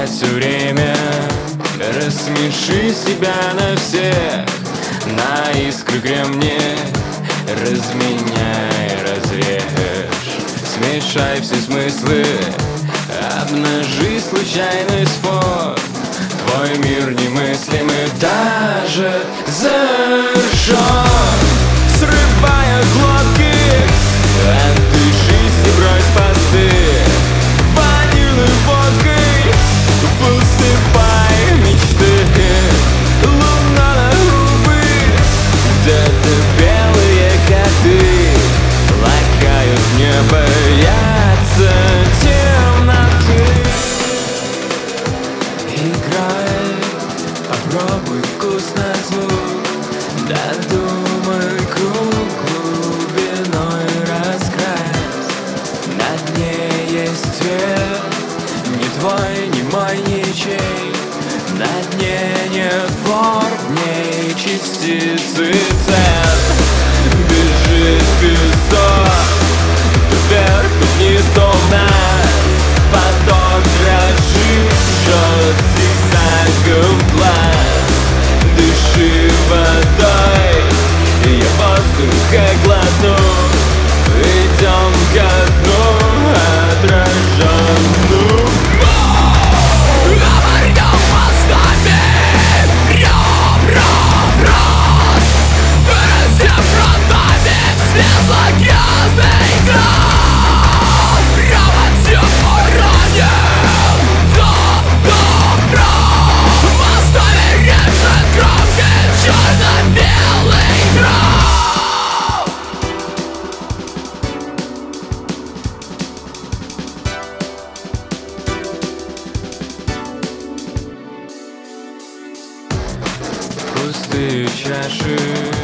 Трать все время, рассмеши себя на всех, на искры кремни разменяй, разрежь. Смешай все смыслы, обнажи случайность форм. Твой мир немыслимый даже зажжен. Срывая глотки, отдышись и брось посты. Ванильной водкой посыпай мечты. Луна на губы, где-то белые коты лакают, не боятся темноты. Играй, попробуй вкус на звук, додумай круг глубиной раскрась. На дне есть цвет, ни твой, ни мой, ничей. На дне нет форм, ни частицы цен. Бежит песок, то вверх, то вниз, то в нас. Поток дрожит, жжет зигзагом глаз. Дыши водой, я воздуха глотну. Идем ко дну отраженную. Говорим мостами, раз, вырастем фронтами, светло-грязный град. Прямо тему ранен, до мостами режет громко черно-белый град. Пустые чаши,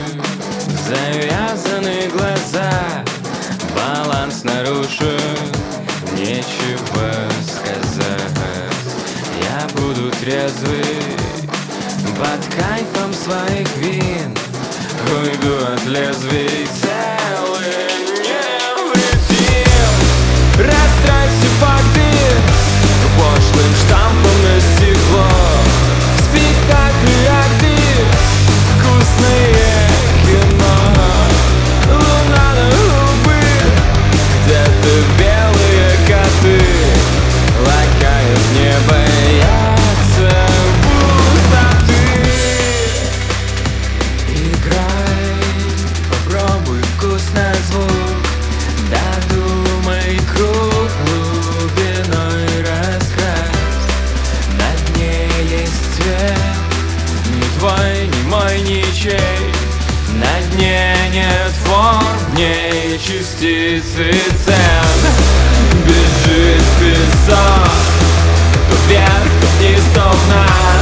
завязаны глаза, баланс нарушен, нечего сказать. Я буду трезвый, под кайфом своих вин, уйду от лезвий целый невредим. Растрать все факты пошлым штампом на стекло. Спектакли, акты, вкусное кино. Луна на губы, где-то белые коты лакают, не боятся пустоты. Играй, попробуй вкус на звук, додумай круг глубиной раскрась. На дне есть цвет, ни твой, ни мой, ничей. На дне нет форм, ни частицы цен. Бежит песок, то вверх, то вниз, то в нас.